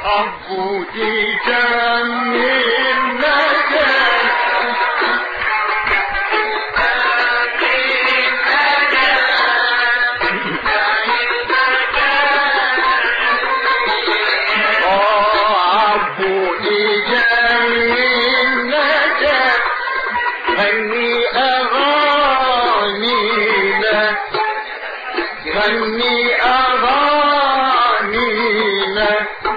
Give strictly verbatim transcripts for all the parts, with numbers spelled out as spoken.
عبودي جميل نجاة عبودي جميل نجاة غني أغانينا غني أغانينا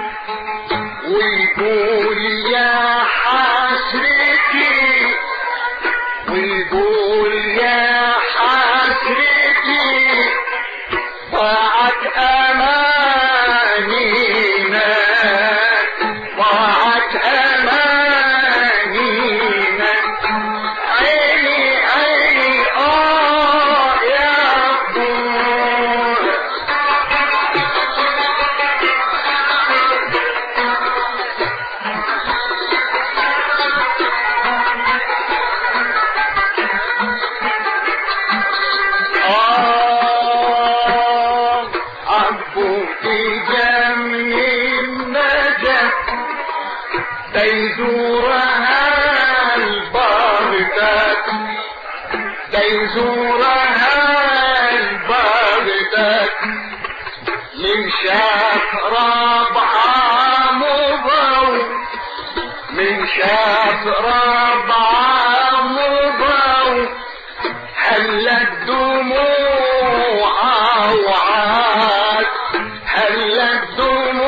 ويقول يا حسرتي ويقول يا حسرتي ضاعت أمانينا ضاعت أمانينا عيني عيني آه يا طول آه عبودي جميل نجاة تيزورها البغداد تيزورها البغداد من شاف ربعة مضو من شاف ربعة مضو حلت دموع وعاد حلت دموع